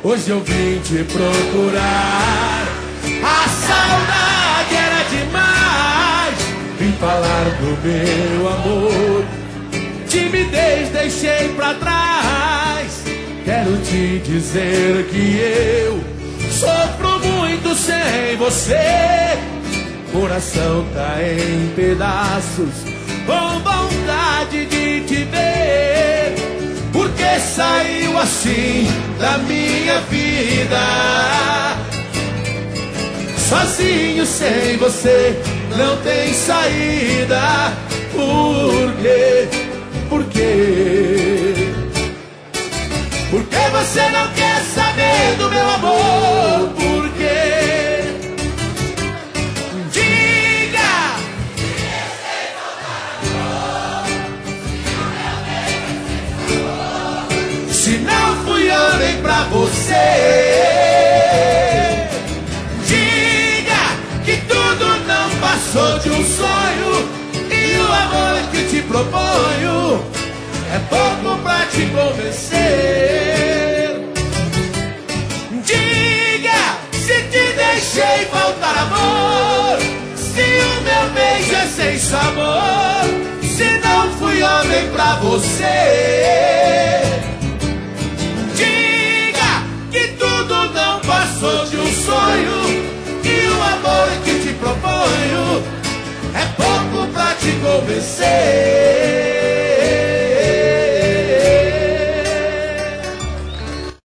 Hoje eu vim te procurar. A saudade era demais. Vim falar do meu amor. Timidez deixei pra trás. Quero te dizer que eu sofro muito sem você. Coração tá em pedaços, com vontade de te ver. Porque saiu assim da minha vida. Sozinho sem você não tem saída. Por quê? Por quê? Porque você não quer saber do meu amor? Por quê? Diga! Se não fui homem pra você, diga que tudo não passou de um sonho. E o amor que te proponho é pouco pra te convencer. Diga se te deixei faltar amor, se o meu beijo é sem sabor, se não fui homem pra você. Diga que tudo não passou de um sonho, e o amor que te proponho é pouco pra te convencer.